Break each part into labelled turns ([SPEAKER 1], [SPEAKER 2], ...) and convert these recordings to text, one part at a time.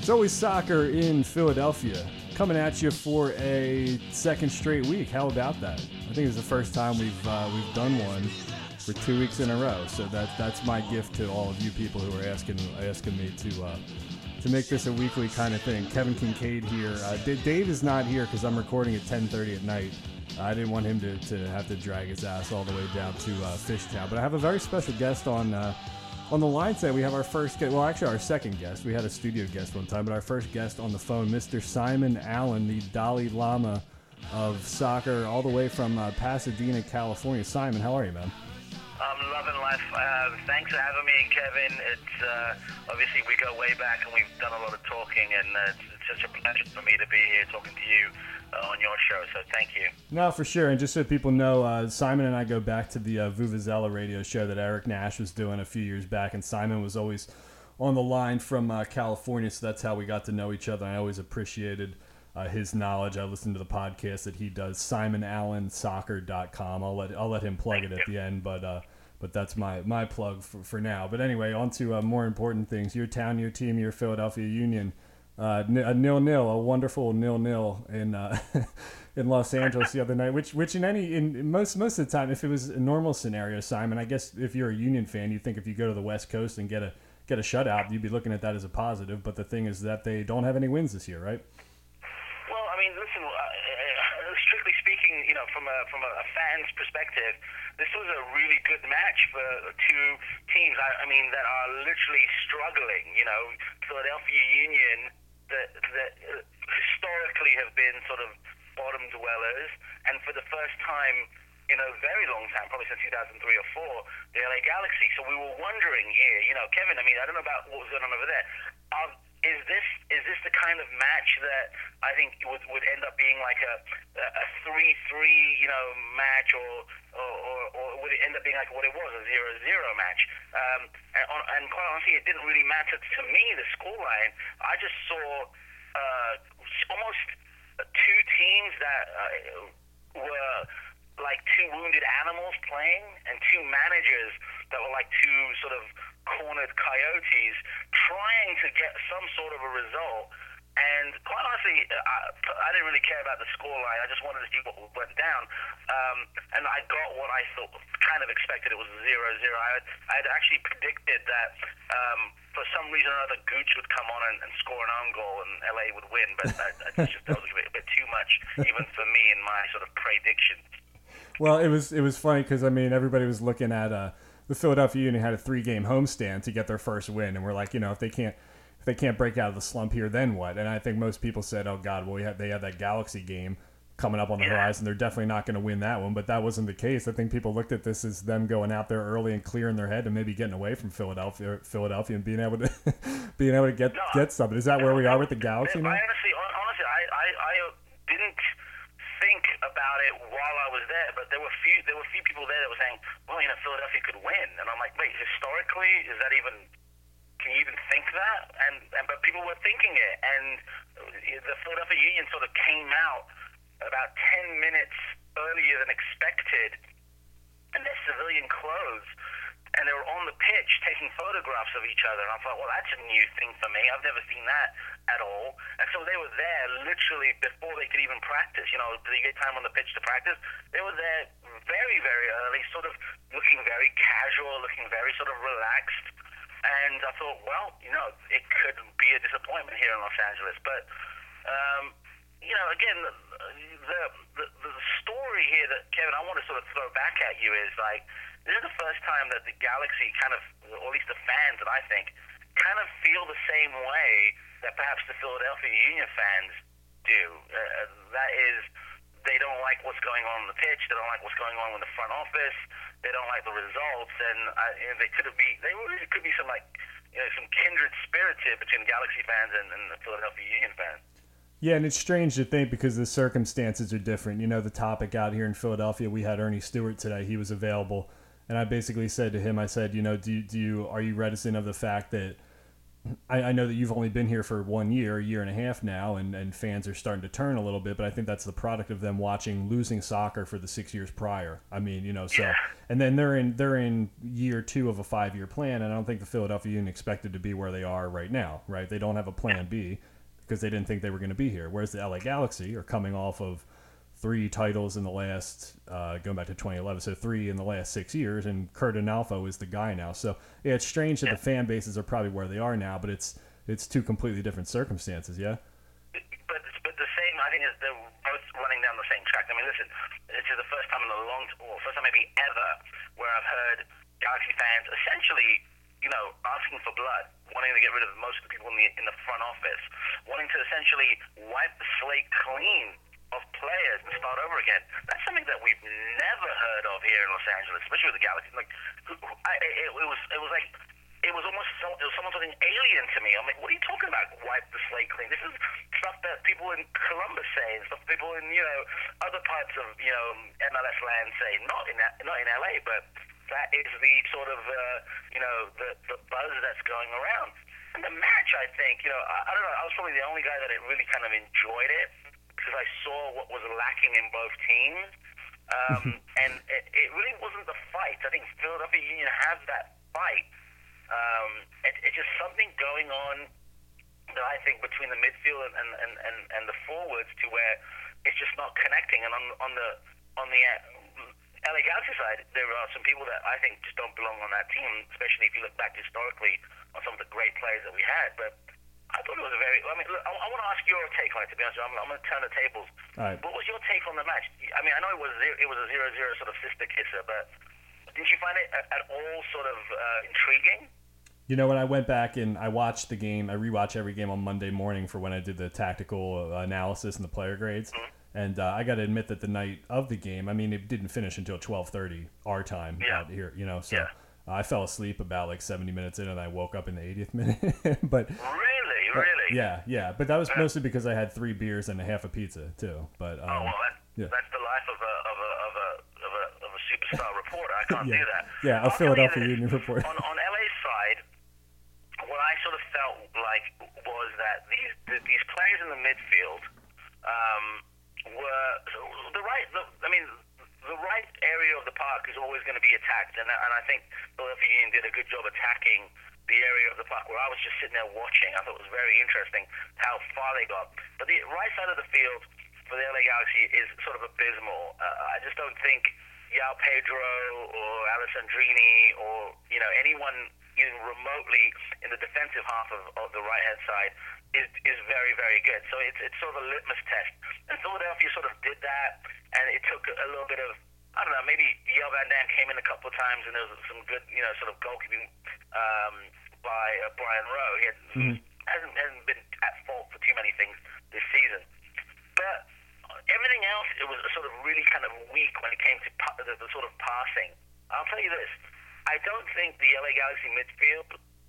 [SPEAKER 1] always soccer in Philadelphia, coming at you for a second straight week. How about that? I think it's the first time we've done one for 2 weeks in a row. So that's my gift to all of you people who are asking me to make this a weekly kind of thing. Kevin Kincaid here. Dave is not here because I'm recording at 10:30 at night. I didn't want him to have to drag his ass all the way down to Fishtown. But I have a very special guest on the line today. We have our first guest, well, actually our second guest. We had a studio guest one time, but our first guest on the phone, Mr. Simon Allen, the Dalai Lama of soccer, all the way from Pasadena, California. Simon, how are you, man?
[SPEAKER 2] I'm loving life. Thanks for having me, Kevin. It's obviously we go way back and we've done a lot of talking, and it's such a pleasure for me to be here talking to you on your show, so thank you.
[SPEAKER 1] No, for sure. And just so people know, Simon and I go back to the Vuvuzela radio show that Eric Nash was doing a few years back, and Simon was always on the line from California, so that's how we got to know each other. I always appreciated his knowledge. I listened to the podcast that he does, SimonAllenSoccer.com. I'll let him plug it at the end, but that's my plug for now. But anyway, on to more important things. Your town, your team, your Philadelphia Union. A 0-0, a wonderful 0-0 in Los Angeles the other night. Which in most of the time, if it was a normal scenario, Simon, I guess if you're a Union fan, you think if you go to the West Coast and get a shutout, you'd be looking at that as a positive. But the thing is that they don't have any wins this year, right?
[SPEAKER 2] Well, I mean, listen. Strictly speaking, from a fan's perspective, this was a really good match for two teams. I mean, that are literally struggling. Philadelphia Union, that historically have been sort of bottom dwellers, and for the first time in a very long time, probably since 2003 or 4, the LA Galaxy. So we were wondering here, Kevin, I mean, I don't know about what was going on over there. Is this the kind of match that I think would end up being like a 3-3, match, or would it end up being like what it was, a 0-0 match? And quite honestly, it didn't really matter to me, the scoreline. I just saw almost two teams that were like two wounded animals playing, and two managers that were like two sort of cornered coyotes trying to get some sort of a result. And quite honestly, I didn't really care about the scoreline. I just wanted to see what went down. And I got what I thought, kind of expected. It was 0-0. I had actually predicted that for some reason or other, Gooch would come on and score an own goal and LA would win. But that was a bit too much, even for me in my sort of predictions.
[SPEAKER 1] Well, it was funny because, I mean, everybody was looking at the Philadelphia Union had a 3-game homestand to get their first win, and we're like, if they can't break out of the slump here, then what? And I think most people said, oh God, well they have that Galaxy game coming up on the horizon. They're definitely not going to win that one, but that wasn't the case. I think people looked at this as them going out there early and clearing their head and maybe getting away from Philadelphia and being able to get something. Is that where we are with the Galaxy now?
[SPEAKER 2] Honestly, I didn't think about it while I was there, but there were few people there that were saying, well, Philadelphia could win, and I'm like, wait, historically, is that even? Can you even think that? But people were thinking it, and the Philadelphia Union sort of came out about 10 minutes earlier than expected in their civilian clothes, and they were on the pitch taking photographs of each other, and I thought, well, that's a new thing for me. I've never seen that at all. And so they were there literally before they could even practice. Do you get time on the pitch to practice? They were there very, very early, sort of looking very casual, looking very sort of relaxed. And I thought, well, it could be a disappointment here in Los Angeles. But, again, the story here that, Kevin, I want to sort of throw back at you is, like, this is the first time that the Galaxy kind of, or at least the fans that I think, kind of feel the same way that perhaps the Philadelphia Union fans do. That is, they don't like what's going on the pitch. They don't like what's going on in the front office. They don't like the results, and there could be some some kindred spirits here between Galaxy fans and the Philadelphia Union fans.
[SPEAKER 1] Yeah, and it's strange to think because the circumstances are different. The topic out here in Philadelphia, we had Ernie Stewart today. He was available, and I basically said to him, I said, are you reticent of the fact that I know that you've only been here for 1 year, a year and a half now, and fans are starting to turn a little bit, but I think that's the product of them watching losing soccer for the 6 years prior. I mean, so
[SPEAKER 2] Yeah.
[SPEAKER 1] and then they're in year 2 of a 5-year plan, and I don't think the Philadelphia Union expected to be where they are right now, right? They don't have a plan B because they didn't think they were going to be here. Whereas the LA Galaxy are coming off of 3 titles in the last, going back to 2011, so 3 in the last 6 years, and Kurt Analfo is the guy now. So yeah, it's strange that the fan bases are probably where they are now, but it's 2 completely different circumstances. Yeah.
[SPEAKER 2] But the same, I think, is they're both running down the same track. I mean, listen, this is the first time in a long, or first time maybe ever, where I've heard Galaxy fans essentially, asking for blood, wanting to get rid of most of the people in the front office, wanting to essentially wipe the slate clean of players and start over again. That's something that we've never heard of here in Los Angeles, especially with the Galaxy. Like, it was almost it was someone something alien to me. I'm like, what are you talking about? Wipe the slate clean. This is stuff that people in Columbus say, and stuff people in other parts of MLS land say. Not in LA, but that is the sort of the buzz that's going around. And the match, I think, I don't know. I was probably the only guy that really kind of enjoyed it, because I saw what was lacking in both teams. And it really wasn't the fight. I think Philadelphia Union has that fight. It's just something going on that I think between the midfield and the forwards, to where it's just not connecting. And on the LA Galaxy side, there are some people that I think just don't belong on that team, especially if you look back historically on some of the great players that we had. But I thought it was I mean, look, I want to ask your take on it, to be honest with you. I'm going to turn the tables.
[SPEAKER 1] All right.
[SPEAKER 2] What was your take on the match? I mean, I know it was a 0-0 sort of sister kisser, but didn't you find it at all sort of intriguing?
[SPEAKER 1] When I went back and I watched the game, I rewatch every game on Monday morning for when I did the tactical analysis and the player grades.
[SPEAKER 2] Mm-hmm.
[SPEAKER 1] And I got to admit that the night of the game, I mean, it didn't finish until 12:30 our time out here, So I fell asleep about like 70 minutes in, and I woke up in the 80th minute. But
[SPEAKER 2] Really?
[SPEAKER 1] Yeah. But that was mostly because I had 3 beers and a half a pizza too. But
[SPEAKER 2] that's the life of a superstar reporter. I can't do that.
[SPEAKER 1] Yeah, a Philadelphia Union reporter.
[SPEAKER 2] On LA's side, what I sort of felt like was that these players in the midfield were the right. The right area of the park is always going to be attacked, and I think Philadelphia Union did a good job attacking the area of the park where I was just sitting there watching. I thought it was very interesting how far they got. But the right side of the field for the LA Galaxy is sort of abysmal. I just don't think Yao Pedro or Alessandrini or anyone even remotely in the defensive half of the right hand side is very, very good. So it's sort of a litmus test. And Philadelphia sort of did that, and it took a little bit of, I don't know, maybe Yale Van Dam came in a couple of times, and there was some good sort of goalkeeping by Brian Rowe. He hasn't been at fault for too many things this season. But everything else, it was sort of really kind of weak when it came to the sort of passing. I'll tell you this. I don't think the LA Galaxy midfield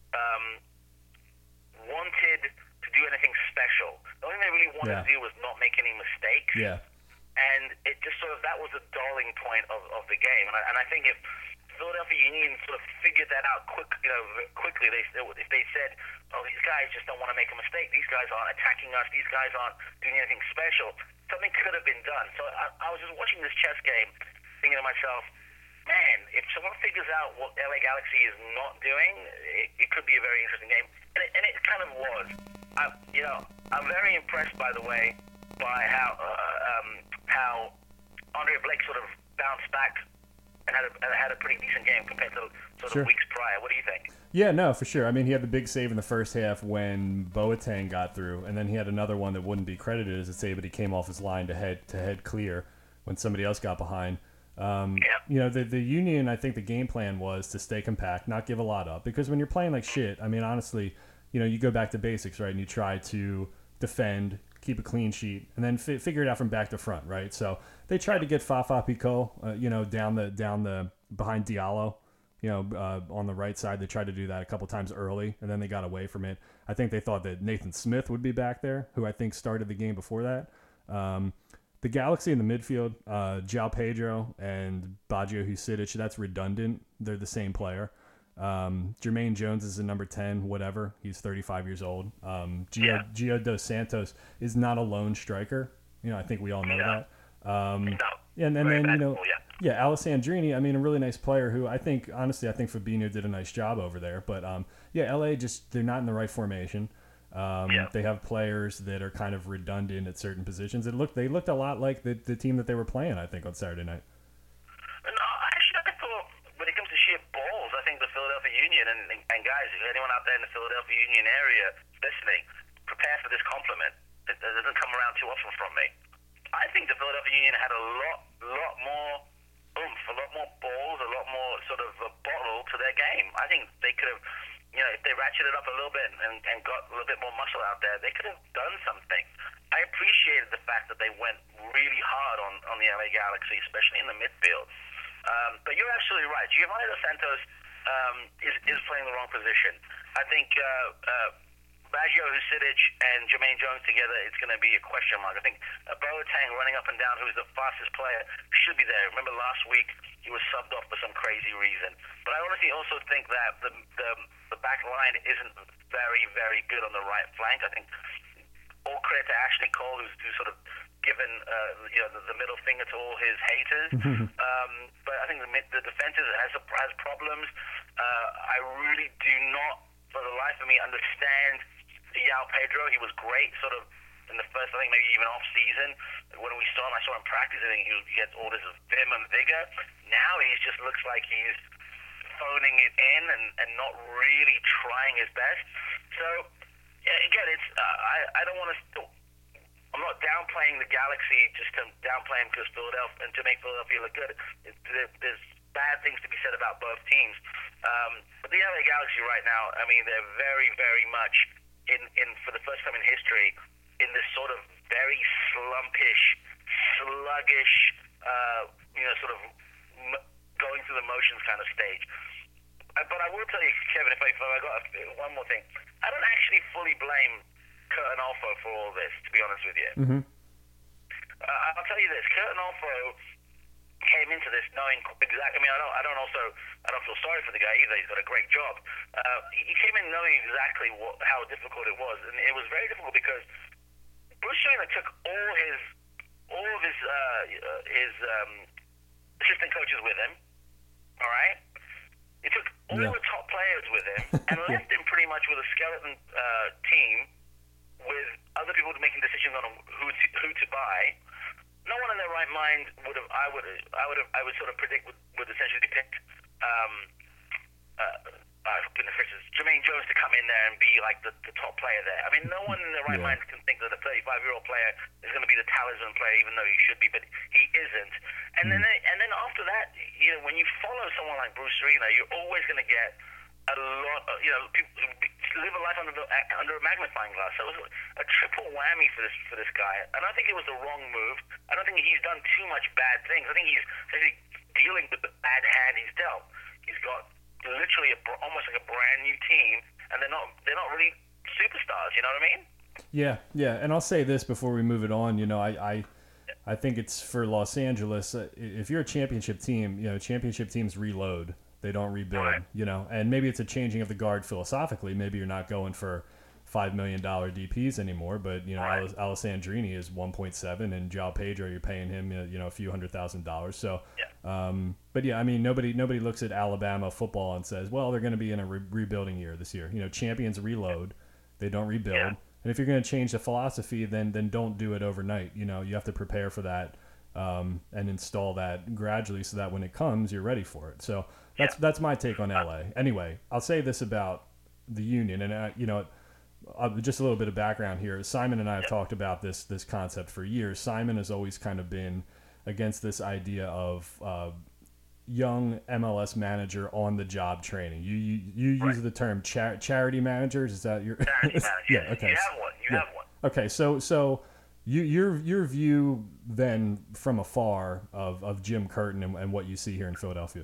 [SPEAKER 2] wanted to do anything special. The only thing they really wanted to do was not make any mistakes.
[SPEAKER 1] Yeah.
[SPEAKER 2] And it just sort of, that was the darling point of the game. And I think if Philadelphia Union sort of figured that out quickly, if they said, oh, these guys just don't want to make a mistake, these guys aren't attacking us, these guys aren't doing anything special, something could have been done. So I was just watching this chess game, thinking to myself, man, if someone figures out what LA Galaxy is not doing, it could be a very interesting game. And it kind of was. I'm very impressed, by the way, by how Andre Blake sort of bounced back and had a pretty decent game compared to sort of weeks prior. What do you think?
[SPEAKER 1] Yeah, no, for sure. I mean, he had the big save in the first half when Boateng got through, and then he had another one that wouldn't be credited as a save, but he came off his line to head clear when somebody else got behind. The Union, I think the game plan was to stay compact, not give a lot up, because when you're playing like shit, I mean, honestly, you go back to basics, right? And you try to defend, keep a clean sheet, and then figure it out from back to front, right? So they tried to get Fafa Picault, down the behind Diallo, on the right side. They tried to do that a couple times early, and then they got away from it. I think they thought that Nathan Smith would be back there, who I think started the game before that. The Galaxy in the midfield, João Pedro and Baggio Husidic, that's redundant. They're the same player. Jermaine Jones is a number 10, whatever. He's 35 years old. Gio Dos Santos is not a lone striker. I think we all know that.
[SPEAKER 2] No.
[SPEAKER 1] And then,
[SPEAKER 2] Alessandrini,
[SPEAKER 1] I mean, a really nice player who I think Fabinho did a nice job over there. But, LA they're not in the right formation. They have players that are kind of redundant at certain positions. They looked a lot like the team that they were playing, I think, on Saturday night.
[SPEAKER 2] No, actually, I thought when it comes to sheer balls, I think the Philadelphia Union, and guys, anyone out there in the Philadelphia Union area listening, prepare for this compliment. It doesn't come around too often from me. I think the Philadelphia Union had a lot more oomph, a lot more balls, a lot more sort of a bottle to their game. I think they could have, if they ratcheted up a little bit and got a little bit more muscle out there, they could have done something. I appreciated the fact that they went really hard on the LA Galaxy, especially in the midfield. But you're absolutely right. Giovanni Dos Santos is playing the wrong position. I think Baggio, Husidic, and Jermaine Jones together, it's going to be a question mark. I think Boateng running up and down, who's the fastest player, should be there. Remember last week he was subbed off for some crazy reason. But I honestly also think that the back line isn't very, very good on the right flank. I think all credit to Ashley Cole, who's sort of given the middle finger to all his haters. But I think the defense has problems. I really do not, for the life of me, understand João Pedro. He was great sort of in the first, I think maybe even off season. When I saw him practice, I think he had all this vim and vigor. Now he just looks like he's phoning it in and not really trying his best. So again, it's I don't want to. I'm not downplaying the Galaxy just to downplay him because Philadelphia and to make Philadelphia look good. There's bad things to be said about both teams. But the LA Galaxy right now, I mean, they're very, very much in for the first time in history in this sort of very sluggish, sort of going through the motions kind of stage. But I will tell you, Kevin, if I got one more thing, I don't actually fully blame Kurt Onalfo for all this, to be honest with you.
[SPEAKER 1] Mm-hmm.
[SPEAKER 2] I'll tell you this: Kurt Onalfo came into this knowing exactly. I mean, I don't feel sorry for the guy either. He's got a great job. He came in knowing exactly how difficult it was, and it was very difficult because Bruce Arena took all of his assistant coaches with him. All right, he took all the top players with him and left him pretty much with a skeleton team with other people making decisions on who to buy. No one in their right mind would sort of predict would essentially pick goodness gracious, Jermaine Jones to come in there and be like the top player there. I mean, no one in their right mind can think that a 35-year-old player is going to be the talisman player, even though he should be, but he isn't. And then after that, when you follow someone like Bruce Arena, you're always going to get a lot of, people live a life under a magnifying glass. So it was a triple whammy for this guy. And I think it was the wrong move. I don't think he's done too much bad things. I think he's actually dealing with the bad hand he's dealt. He's got literally almost like a brand new team, and they're not really superstars. You know what I mean?
[SPEAKER 1] Yeah. And I'll say this before we move it on. I think it's for Los Angeles. If you're a championship team, championship teams reload. They don't rebuild,
[SPEAKER 2] right.
[SPEAKER 1] And maybe it's a changing of the guard philosophically. Maybe you're not going for $5 million DPs anymore, but
[SPEAKER 2] right.
[SPEAKER 1] Alessandrini is 1.7, and João Pedro, you're paying him a few $100,000. So, but I mean, nobody looks at Alabama football and says, well, they're going to be in a rebuilding year this year. Champions reload, they don't rebuild.
[SPEAKER 2] Yeah.
[SPEAKER 1] And if you're going to change the philosophy, then don't do it overnight. You have to prepare for that and install that gradually so that when it comes, you're ready for it. So. That's my take on LA. Anyway, I'll say this about the Union, and just a little bit of background here. Simon and I have talked about this concept for years. Simon has always kind of been against this idea of young MLS manager on the job training. You use the term charity managers. Is that your
[SPEAKER 2] charity manager?
[SPEAKER 1] Yeah. Okay.
[SPEAKER 2] You have one.
[SPEAKER 1] Okay. So your view then from afar of Jim Curtin and what you see here in Philadelphia.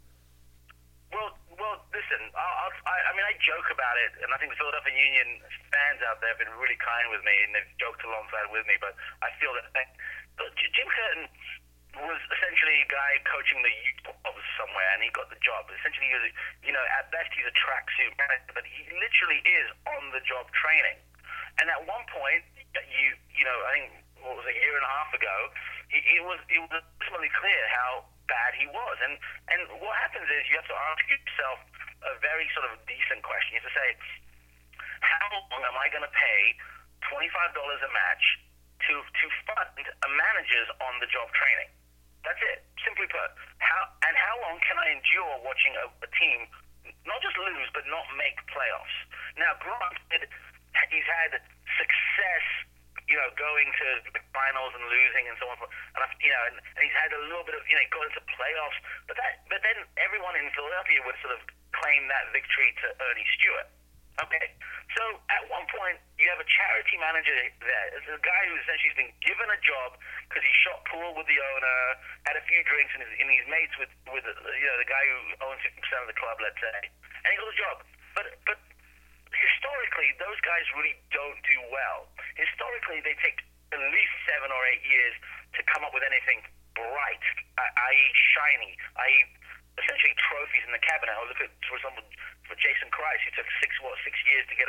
[SPEAKER 2] I joke about it, and I think the Philadelphia Union fans out there have been really kind with me, and they've joked alongside with me, but I feel that Jim Curtin was essentially a guy coaching the youth of somewhere and he got the job. Essentially, at best he's a tracksuit manager, but he literally is on-the-job training. And at one point, I think what was a year and a half ago, it was absolutely clear how bad he was. And what happens is you have to ask yourself a very sort of decent question. You have to say, how long am I going to pay $25 a match to fund a manager's on-the-job training? That's it, simply put. How long can I endure watching a team not just lose, but not make playoffs? Now, granted, he's had success, going to the finals and losing and so on. And he's had a little bit of, going to playoffs. But then everyone in Philadelphia would sort of claim that victory to Ernie Stewart. Okay, so at one point you have a charity manager there. It's a guy who essentially has been given a job because he shot pool with the owner, had a few drinks, and he's mates with the guy who owns 50% of the club, let's say, and he got a job. But historically, those guys really don't do well. Historically, they take at least 7 or 8 years to come up with anything bright, i.e. shiny, i.e. essentially trophies in the cabinet. I look at, for example, for Jason Christ, who took 6 years to get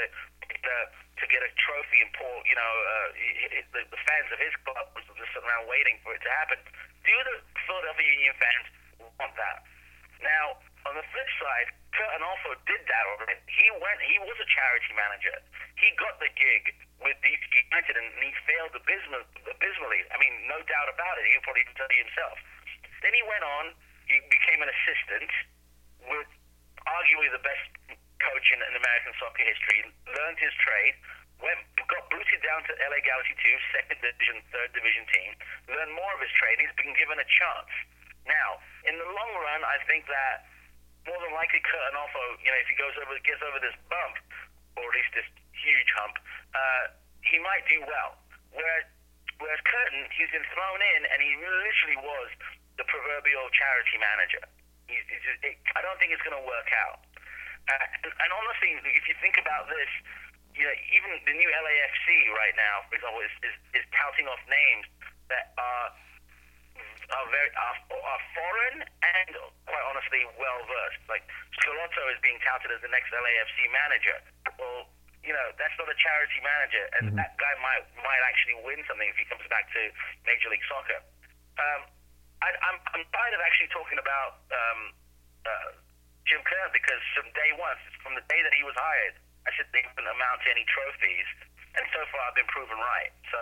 [SPEAKER 2] a trophy, and Paul, the fans of his club was just sitting around waiting for it to happen. Do the Philadelphia Union fans want that? Now, on the flip side, Curt Onalfo did that already. He was a charity manager. He got the gig with DC United, and he failed abysmally. I mean, no doubt about it. He'll probably tell you himself. Then he went on. He became an assistant with arguably the best coach in American soccer history, learned his trade, got booted down to LA Galaxy 2, second division, third division team, learned more of his trade. He's been given a chance. Now, in the long run, I think that more than likely Curt Onalfo, if he gets over this bump, or at least this huge hump, he might do well. Whereas Curtin, he's been thrown in, and he literally was the proverbial charity manager. I don't think it's going to work out. And honestly, if you think about this, even the new LAFC right now, for example, is touting off names that are foreign and, quite honestly, well versed. Like Schelotto is being touted as the next LAFC manager. Well, that's not a charity manager, and that guy might actually win something if he comes back to Major League Soccer. I'm tired of actually talking about Jim Kerr, because from day one, from the day that he was hired, I said they wouldn't amount to any trophies, and so far I've been proven right. So.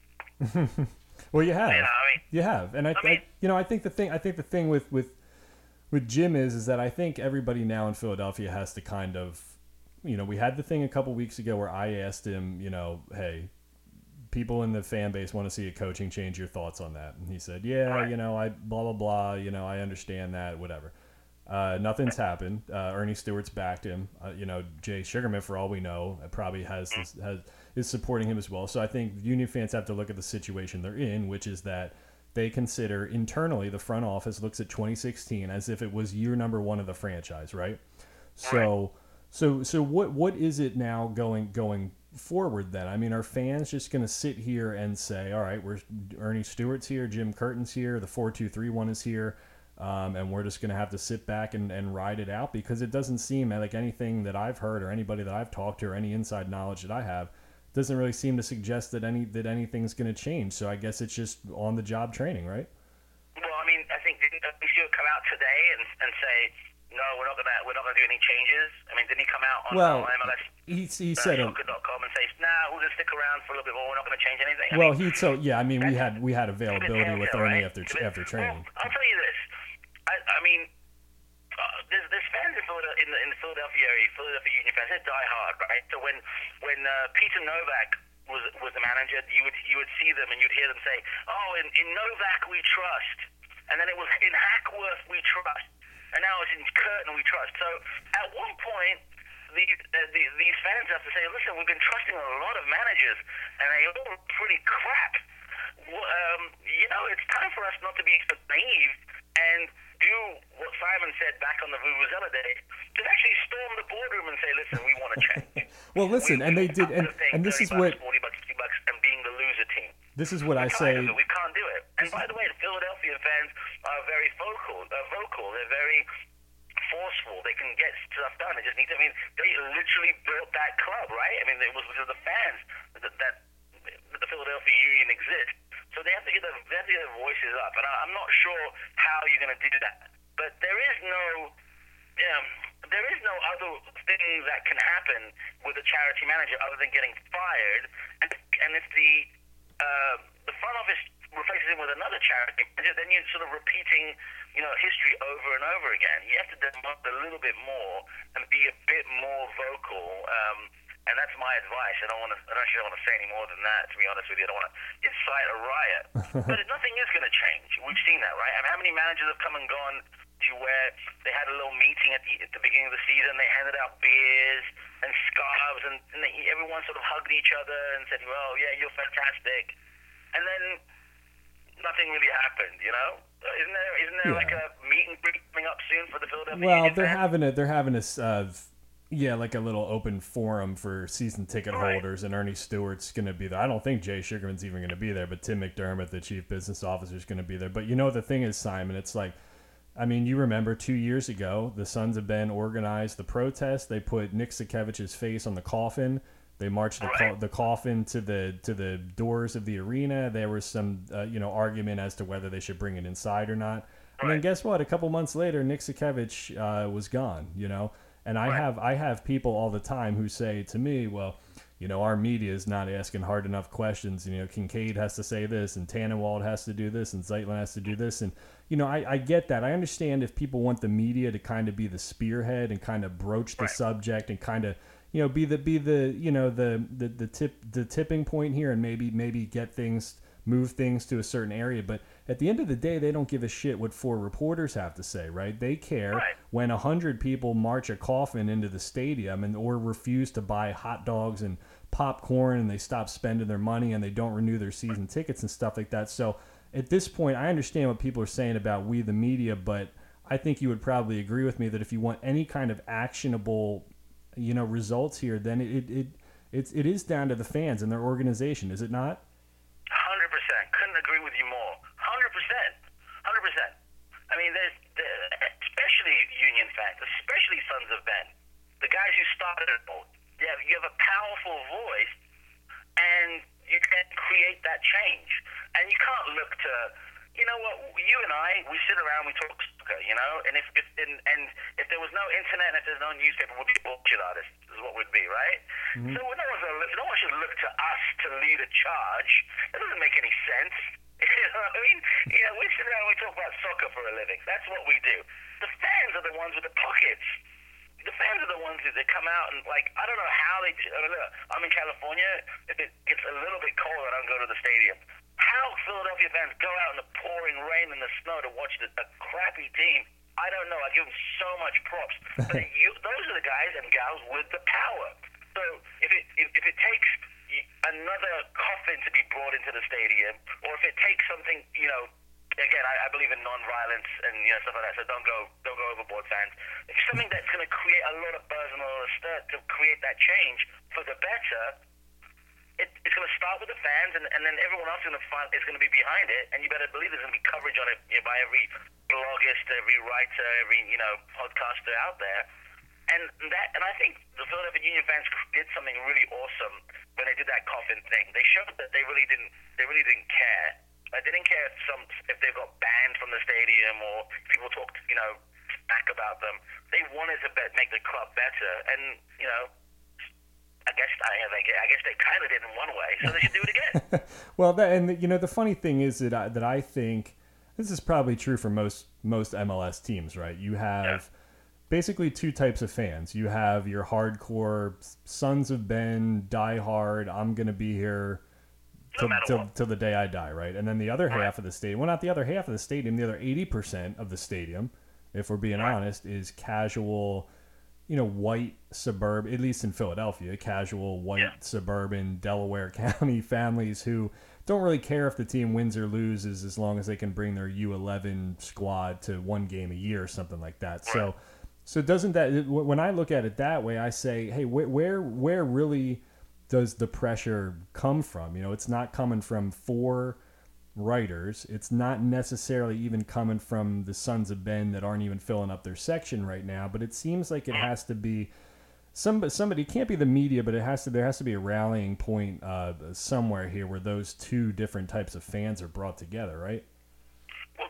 [SPEAKER 1] Well, you have. You have, and I think the thing with Jim is that I think everybody now in Philadelphia has to kind of, we had the thing a couple weeks ago where I asked him, hey, people in the fan base want to see a coaching change. Your thoughts on that? And he said, yeah, right. I blah blah blah. I understand that. Whatever. Nothing's happened. Ernie Stewart's backed him. Jay Sugarman, for all we know, probably is supporting him as well. So I think Union fans have to look at the situation they're in, which is that they consider internally, the front office looks at 2016 as if it was year number 1 of the franchise, right? So what is it now going forward then? I mean, are fans just going to sit here and say, all right, Ernie Stewart's here, Jim Curtin's here, the 4-2-3-1 is here, and we're just going to have to sit back and ride it out? Because it doesn't seem like anything that I've heard or anybody that I've talked to or any inside knowledge that I have doesn't really seem to suggest that anything's going to change. So I guess it's just on-the-job training, right?
[SPEAKER 2] Well, I mean, I think didn't he come out today and say, no, we're not gonna do any changes? I mean, didn't he come out on MLS?
[SPEAKER 1] He said
[SPEAKER 2] soccer.com and say, nah, we're gonna stick around for a little bit more. We're not gonna change anything.
[SPEAKER 1] We had availability with Ernie after training.
[SPEAKER 2] Well, I'll tell you this. I mean, there's fans in the Philadelphia area, Philadelphia Union fans. They're diehard, right? So when Peter Novak was the manager, you would see them and you'd hear them say, "Oh, in Novak we trust," and then it was in Hackworth we trust, and now it's in Curtin we trust. So at one point, these fans have to say, "Listen, we've been trusting a lot of managers, and they all pretty crap. It's time for us not to be so naive and do what Simon said back on the Vuvuzela days, to actually storm the boardroom and say, listen, we want to change."
[SPEAKER 1] Well, listen, and they did, and this is what... $40, $50,
[SPEAKER 2] and being the loser team.
[SPEAKER 1] This is what I say...
[SPEAKER 2] We can't do it. And by the way, the Philadelphia fans are very vocal. They're very forceful. They can get stuff done. They just need to. I mean, they literally built that club, right? I mean, it was because of the fans that the Philadelphia Union exists. So they have to get their voices up, and I'm not sure how you're going to do that. But there is no other thing that can happen with a charity manager other than getting fired. And if the front office replaces him with another charity manager, then you're sort of repeating, history over and over again. You have to demand a little bit more and be a bit more vocal. And that's my advice. I actually don't want to say any more than that, to be honest with you. I don't want to incite a riot. But nothing is going to change. We've seen that, right? I mean, how many managers have come and gone to where they had a little meeting at the beginning of the season, they handed out beers and scarves, and everyone sort of hugged each other and said, well, yeah, you're fantastic. And then nothing really happened, Isn't there like a meet and greet coming up soon for the Philadelphia Union fans?
[SPEAKER 1] They're having a like a little open forum for season ticket holders, and Ernie Stewart's going to be there. I don't think Jay Sugarman's even going to be there, but Tim McDermott, the chief business officer, is going to be there. But the thing is, Simon, it's like, I mean, you remember 2 years ago, the Sons of Ben organized the protest. They put Nick Sakiewicz's face on the coffin. They marched the coffin to the doors of the arena. There was some argument as to whether they should bring it inside or not. And then guess what? A couple months later, Nick Sakiewicz was gone. And I have people all the time who say to me, well, our media is not asking hard enough questions. Kincaid has to say this, and Tannenwald has to do this, and Zeitlin has to do this. And, I get that. I understand if people want the media to kind of be the spearhead and kind of broach the subject and kind of, be the tipping point here and maybe move things to a certain area. But at the end of the day, they don't give a shit what 4 reporters have to say, right? They care when 100 people march a coffin into the stadium or refuse to buy hot dogs and popcorn, and they stop spending their money and they don't renew their season tickets and stuff like that. So at this point, I understand what people are saying about we the media, but I think you would probably agree with me that if you want any kind of actionable, results here, then it is down to the fans and their organization, is it not?
[SPEAKER 2] 100%. Couldn't agree with you more. 100%. 100%. I mean, there's especially Union fans, especially Sons of Ben, the guys who started it all. You have a powerful voice, and you can create that change. And you can't look to, you and I, we sit around, we talk soccer, and if there was no internet and if there's no newspaper, we'd be bullshit artists, is what we'd be, right? Mm-hmm. So no one should look to us to lead a charge. That doesn't make any sense. You know what I mean? We sit around and we talk about soccer for a living. That's what we do. The fans are the ones with the pockets. The fans are the ones that come out and, I don't know how they do. I'm in California. If it gets a little bit colder, I don't go to the stadium. How Philadelphia fans go out in the pouring rain and the snow to watch a crappy team, I don't know. I give them so much props. But those are the guys and gals with the power. So if it takes another coffin to be brought into the stadium, or if it takes something, again, I believe in non-violence and stuff like that. So don't go overboard, fans. If something that's going to create a lot of buzz and a lot of stir to create that change for the better, it's going to start with the fans, and then everyone else is going to be behind it. And you better believe there's going to be coverage on it by every bloggist, every writer, every podcaster out there. And I think the Philadelphia Union fans did something really awesome when they did that coffin thing. They showed that they really didn't care. They didn't care if they got banned from the stadium or people talked smack about them. They wanted to make the club better, and I guess they kind of did in one way, so they should do it again.
[SPEAKER 1] Well, the funny thing is that I think this is probably true for most MLS teams, right? You have basically 2 types of fans. You have your hardcore Sons of Ben, diehard, I'm going to be here till the day I die, right? And then the other half of the stadium, well, not the other half of the stadium, the other 80% of the stadium, if we're being honest, is casual, white suburban, at least in Philadelphia, casual white suburban Delaware County families who don't really care if the team wins or loses as long as they can bring their U11 squad to 1 game a year or something like that. Right. So doesn't that, when I look at it that way, I say, hey, where really does the pressure come from? It's not coming from 4 writers. It's not necessarily even coming from the Sons of Ben that aren't even filling up their section right now, but it seems like it has to be somebody. It can't be the media, but there has to be a rallying point somewhere here where those two different types of fans are brought together, right?
[SPEAKER 2] Well,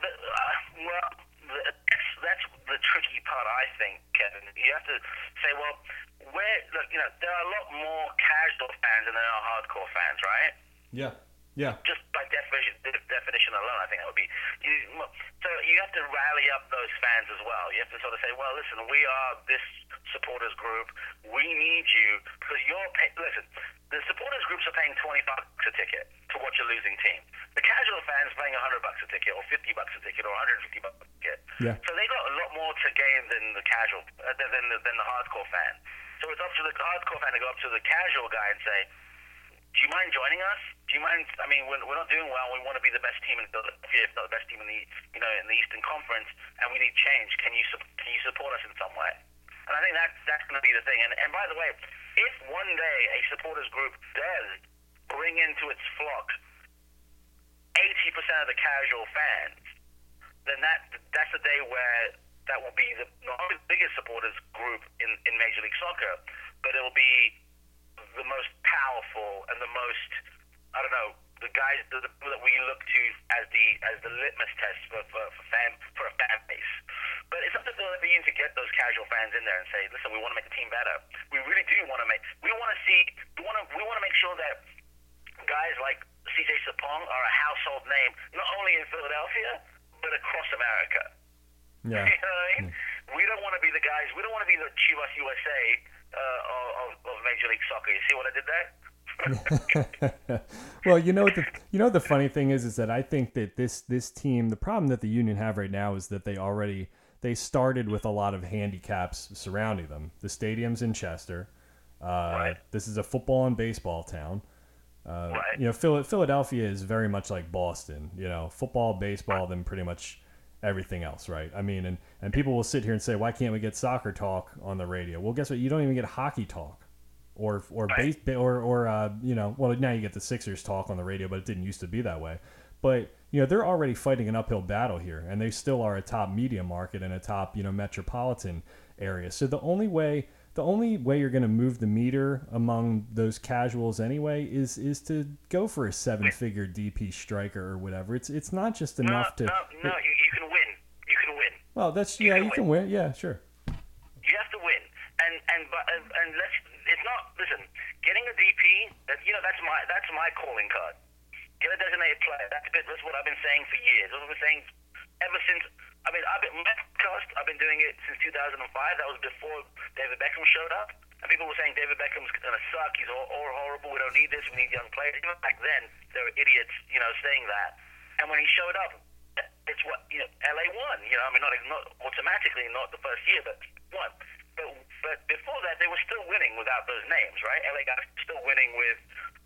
[SPEAKER 2] that's the tricky part, I think, Kevin. You have to say, well, there are a lot more casual fans than there are hardcore fans, right?
[SPEAKER 1] Yeah. Yeah.
[SPEAKER 2] Just by definition alone, I think that would be. So you have to rally up those fans as well. You have to sort of say, well, listen, we are this supporters group. We need you because listen, the supporters groups are paying $20 a ticket to watch a losing team. The casual fans paying $100 a ticket, or $50 a ticket, or $150 a ticket.
[SPEAKER 1] Yeah.
[SPEAKER 2] So they got a lot more to gain than the casual, than the hardcore fan. So it's up to the hardcore fan to go up to the casual guy and say, do you mind joining us? Do you mind? I mean, we're not doing well. We want to be the best team in Philadelphia, if not the best team in the in the Eastern Conference, and we need change. Can you support us in some way? And I think that's going to be the thing. And by the way, if one day a supporters group does bring into its flock 80% of the casual fans, then that's the day where that will be not only the biggest supporters group in Major League Soccer, but it will be the most powerful and the most, I don't know, the guys that we look to as the litmus test for a fan base. But it's up to the union to get those casual fans in there and say, listen, we want to make the team better. We really do want to make. We want to make sure that guys like CJ Sapong are a household name, not only in Philadelphia but across America.
[SPEAKER 1] Yeah.
[SPEAKER 2] You know what I mean? We don't want to be the guys. We don't want to be the Chivas USA of Major League Soccer. You see what I did there?
[SPEAKER 1] Well, the funny thing is that I think that this team, the problem that the Union have right now is that they started with a lot of handicaps surrounding them. The stadium's in Chester.
[SPEAKER 2] Right.
[SPEAKER 1] This is a football and baseball town.
[SPEAKER 2] Right.
[SPEAKER 1] Philadelphia is very much like Boston. Football, baseball, then pretty much everything else, right? I mean, and people will sit here and say, why can't we get soccer talk on the radio? Well, guess what? You don't even get hockey talk. Or
[SPEAKER 2] right.
[SPEAKER 1] Well, now you get the Sixers talk on the radio, but it didn't used to be that way. But they're already fighting an uphill battle here, and they still are a top media market and a top metropolitan area. So the only way you're going to move the meter among those casuals anyway is to go for a 7-figure DP striker or whatever. It's not just enough to.
[SPEAKER 2] No, you can win. You can win.
[SPEAKER 1] Well, you can win. Yeah, sure.
[SPEAKER 2] You have to win, and let's. It's not. Listen, getting a DP. That's my calling card. Get a designated player. That's what I've been saying for years. I've been saying ever since. I've been doing it since 2005. That was before David Beckham showed up. And people were saying David Beckham's gonna suck. He's all horrible. We don't need this. We need young players. Even back then, there were idiots, saying that. And when he showed up, it's what LA won. Not automatically, not the first year, but won. But before that, they were still winning without those names, right? LA guys still winning with,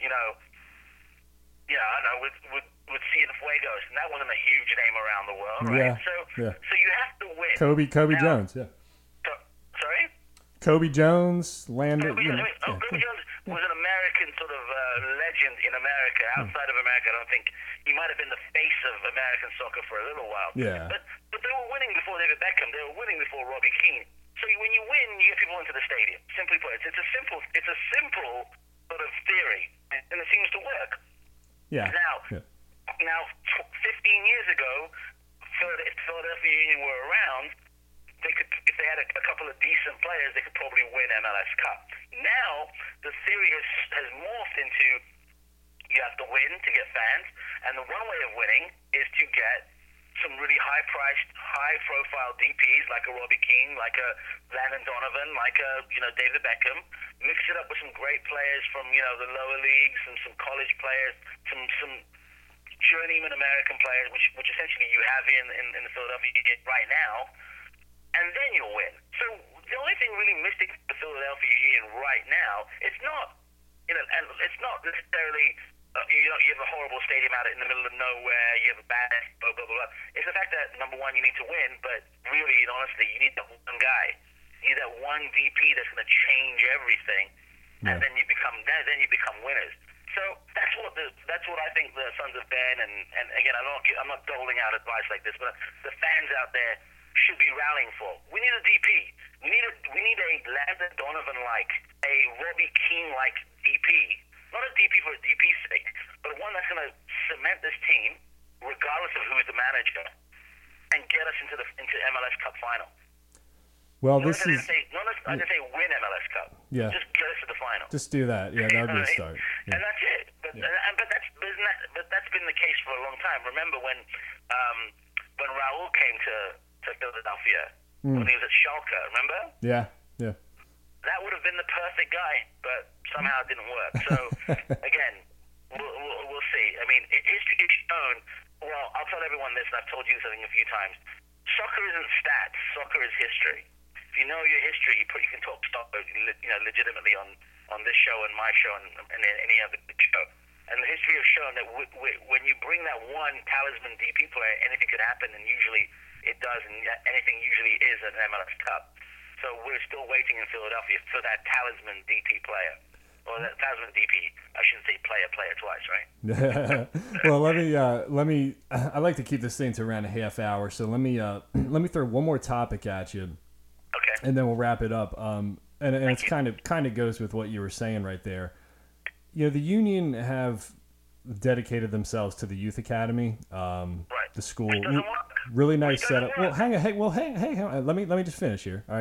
[SPEAKER 2] with Cienfuegos, and that wasn't a huge name around the world, right?
[SPEAKER 1] Yeah.
[SPEAKER 2] So you have to win.
[SPEAKER 1] Kobe Jones, yeah.
[SPEAKER 2] Sorry?
[SPEAKER 1] Kobe Jones, Landon.
[SPEAKER 2] Kobe Jones was an American sort of legend in America. Outside of America, I don't think he might have been the face of American soccer for a little while.
[SPEAKER 1] Yeah.
[SPEAKER 2] But they were winning before David Beckham. They were winning before Robbie Keane. So when you win, you get people into the stadium. Simply put, it's a simple sort of theory, and it seems to work.
[SPEAKER 1] Yeah.
[SPEAKER 2] Now, 15 years ago, if Philadelphia Union were around, they could, if they had a couple of decent players, they could probably win MLS Cup. Now, the theory has morphed into you have to win to get fans, and the one way of winning is to get some really high-priced, high-profile DPs like a Robbie Keane, like a Landon Donovan, like a David Beckham. Mix it up with some great players from the lower leagues and some college players, some journeyman American players, which essentially you have in the Philadelphia Union right now, and then you'll win. So the only thing really missing the Philadelphia Union right now, it's not necessarily. You have a horrible stadium out in the middle of nowhere. You have a bad blah blah blah. It's the fact that number one, you need to win, but really and honestly, you need that one guy. You need that one DP that's going to change everything, and then you become winners. So that's what I think the Sons of Ben and again I'm not doling out advice like this, but the fans out there should be rallying for. We need a DP. We need a Landon Donovan like, a Robbie Keane like DP. Not a DP for a DP's sake, but one that's going to cement this team, regardless of who's the manager, and get us into MLS Cup final.
[SPEAKER 1] Well,
[SPEAKER 2] I didn't say win MLS Cup.
[SPEAKER 1] Yeah.
[SPEAKER 2] Just get us to the final.
[SPEAKER 1] Just do that. Yeah, that would be a start. Yeah.
[SPEAKER 2] And that's it. But that's been the case for a long time. Remember when Raul came to Philadelphia when he was at Schalke? Remember?
[SPEAKER 1] Yeah.
[SPEAKER 2] That would have been the perfect guy, but somehow it didn't work. So again, we'll see. I mean, history has shown. Well, I'll tell everyone this, and I've told you something a few times. Soccer isn't stats. Soccer is history. If you know your history, you can talk soccer, legitimately on this show and my show and any other show. And the history has shown that when you bring that one talisman DP player, anything could happen, and usually it does, and anything usually is an MLS Cup. So we're still waiting in Philadelphia for that talisman DP player. Or that talisman DP, I shouldn't say player twice, right?
[SPEAKER 1] Well, let me. I like to keep this thing to around a half hour, so let me throw one more topic at you.
[SPEAKER 2] Okay.
[SPEAKER 1] And then we'll wrap it up. And it's kind of goes with what you were saying right there. The Union have dedicated themselves to the youth academy,
[SPEAKER 2] right.
[SPEAKER 1] The school.
[SPEAKER 2] Which doesn't work.
[SPEAKER 1] Really nice setup. Well, hang on. Let me just finish here. All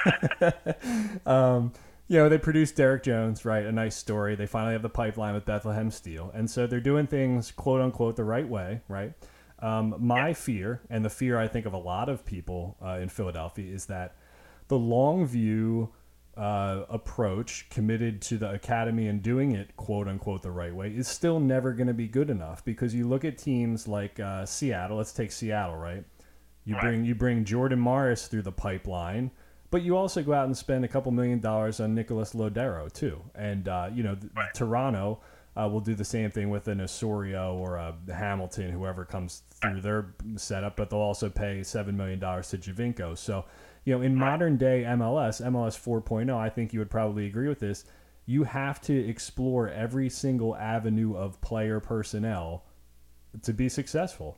[SPEAKER 1] right. They produced Derek Jones, right? A nice story. They finally have the pipeline with Bethlehem Steel, and so they're doing things quote unquote the right way, right? My fear, and the fear I think of a lot of people in Philadelphia, is that the long view approach committed to the academy and doing it quote unquote the right way is still never going to be good enough, because you look at teams like Seattle. Let's take Seattle, right? You bring Jordan Morris through the pipeline, but you also go out and spend a couple $1 million on Nicholas Lodero too, and Toronto will do the same thing with an Osorio or a Hamilton, whoever comes through their setup, but they'll also pay $7 million to Javinko. So in modern day MLS 4.0, I think you would probably agree with this. You have to explore every single avenue of player personnel to be successful.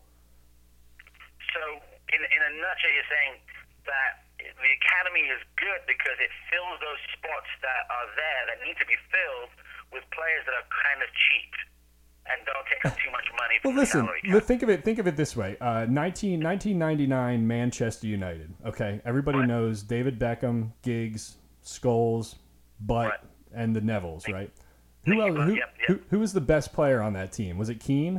[SPEAKER 2] So, in a nutshell, you're saying that the academy is good because it fills those spots that are there that need to be filled with players that are kind of cheap and don't take up too much money from the salary cap.
[SPEAKER 1] Think of it this way. 1999 Manchester United. Okay, everybody knows David Beckham, Giggs, Scholes, Butt, and the Nevilles, right? Who was the best player on that team? Was it Keane?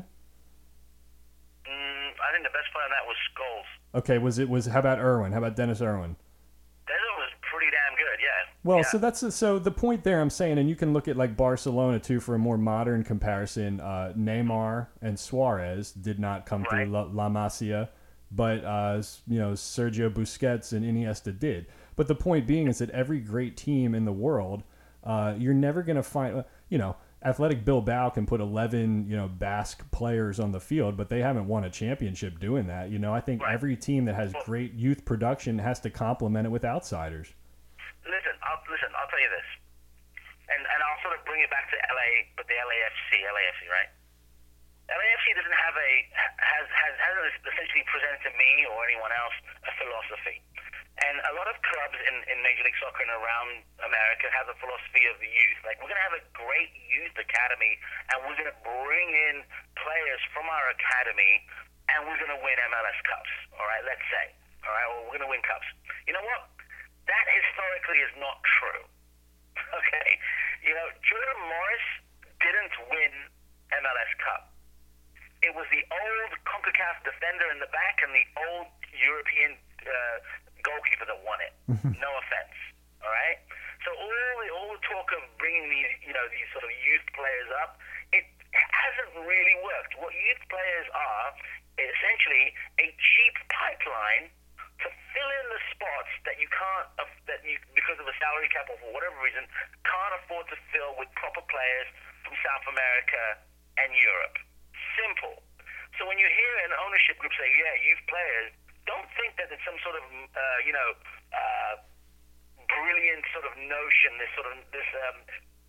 [SPEAKER 2] I think the best player on that was Scholes.
[SPEAKER 1] Okay, how about Irwin? How about Dennis Irwin?
[SPEAKER 2] Dennis was pretty damn good, yeah.
[SPEAKER 1] Well, so the point there I'm saying, and you can look at like Barcelona too for a more modern comparison. Neymar and Suarez did not come through La Masia, but Sergio Busquets and Iniesta did. But the point being is that every great team in the world, you're never going to find, Athletic Bilbao can put 11, Basque players on the field, but they haven't won a championship doing that. I think every team that has great youth production has to complement it with outsiders.
[SPEAKER 2] Listen, I'll tell you this, and I'll sort of bring it back to LA, but the LAFC, right? LAFC doesn't hasn't essentially presented to me or anyone else a philosophy. And a lot of clubs in Major League Soccer and around America have the philosophy of the youth. Like, we're going to have a great youth academy, and we're going to bring in players from our academy, and we're going to win MLS Cups, all right, let's say. All right, well, we're going to win Cups. You know what? That historically is not true, okay? Jordan Morris didn't win MLS Cup. It was the old CONCACAF defender in the back and the old European goalkeeper that won it. No offense, all right? So all the talk of bringing these sort of youth players up, it hasn't really worked. What youth players are essentially a cheap pipeline to fill in the spots that you can't, because of a salary cap or for whatever reason, can't afford to fill with proper players from South America and Europe. Simple. So when you hear an ownership group say, youth players, don't think that it's some sort of, brilliant sort of notion, this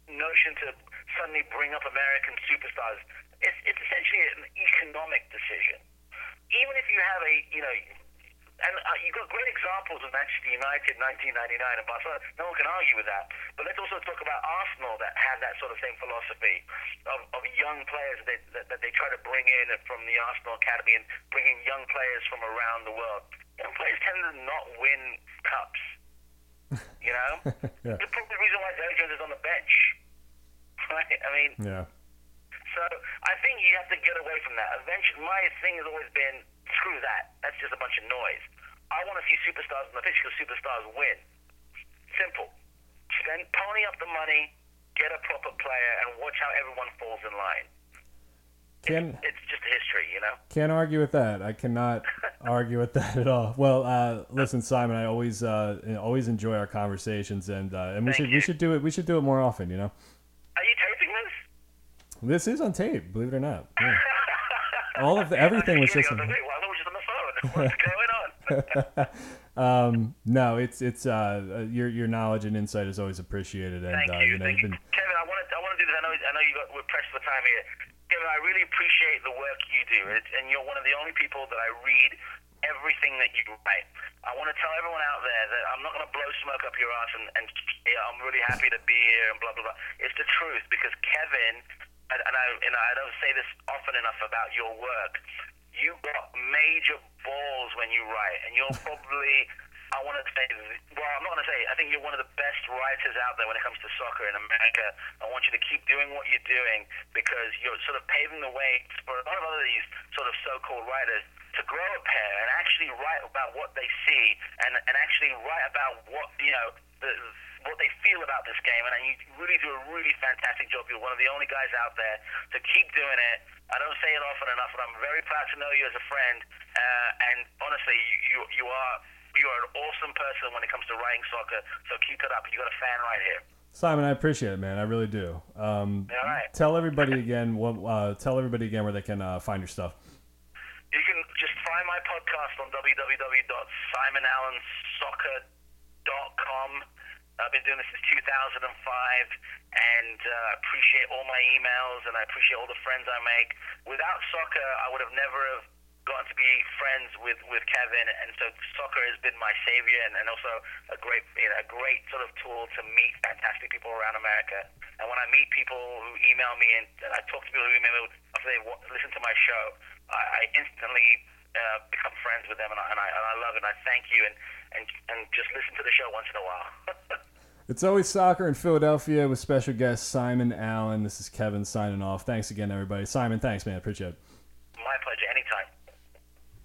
[SPEAKER 2] notion to suddenly bring up American superstars. It's essentially an economic decision. Even if you have and you've got great examples of Manchester United, 1999, and Barcelona. No one can argue with that. But let's also talk about Arsenal that had that sort of same philosophy of young players that they try to bring in from the Arsenal Academy and bring in young players from around the world. Young players tend to not win cups. You know?
[SPEAKER 1] Yeah.
[SPEAKER 2] That's probably the reason why Derek Jones is on the bench. Right? I mean,
[SPEAKER 1] Yeah.
[SPEAKER 2] so I think you have to get away from that. Eventually, my thing has always been, screw that. That's just a bunch of noise. I want to see superstars on the pitch because superstars win. Simple. Pony up the money, get a proper player, and watch how everyone falls in line. It's just history, you know?
[SPEAKER 1] Can't argue with that. I cannot argue with that at all. Well, listen, Simon, I always enjoy our conversations, and we should do it. We should do it more often, you know?
[SPEAKER 2] Are you taping this?
[SPEAKER 1] This is on tape, believe it or not. Yeah. Everything was just.
[SPEAKER 2] Well, I thought we were just on the phone. What's going on?
[SPEAKER 1] No, it's your knowledge and insight is always appreciated, and
[SPEAKER 2] Thank you.
[SPEAKER 1] you've been.
[SPEAKER 2] Kevin, I want to do this. I know we're pressed for time here. Kevin, I really appreciate the work you do, and you're one of the only people that I read everything that you write. I want to tell everyone out there that I'm not going to blow smoke up your ass and I'm really happy to be here and blah blah blah. It's the truth, because Kevin, and I don't say this often enough about your work. You got major balls when you write, and you're probably, I want to say, well, I'm not going to say, I think you're one of the best writers out there when it comes to soccer in America. I want you to keep doing what you're doing, because you're sort of paving the way for a lot of other these sort of so-called writers to grow a pair and actually write about what they see and actually write about what, what they feel about this game. And you really do a really fantastic job. You're one of the only guys out there to keep doing it. I don't say it often enough, but I'm very proud to know you as a friend. And honestly, you are an awesome person when it comes to writing soccer. So keep it up. You got a fan right here.
[SPEAKER 1] Simon, I appreciate it, man. I really do.
[SPEAKER 2] All right.
[SPEAKER 1] Tell everybody again. Where they can find your stuff.
[SPEAKER 2] You can just find my podcast on www.simonallensoccer.com. I've been doing this since 2005, and I appreciate all my emails, and I appreciate all the friends I make. Without soccer, I would have never have gotten to be friends with Kevin, and so soccer has been my savior, and also a great sort of tool to meet fantastic people around America. And when I meet people who email me, and I talk to people who email me after they listen to my show, I instantly become friends with them, and I love it. And I thank you, and just listen to the show once in a while.
[SPEAKER 1] It's always soccer in Philadelphia with special guest Simon Allen. This is Kevin signing off. Thanks again, everybody. Simon, thanks, man. Appreciate it.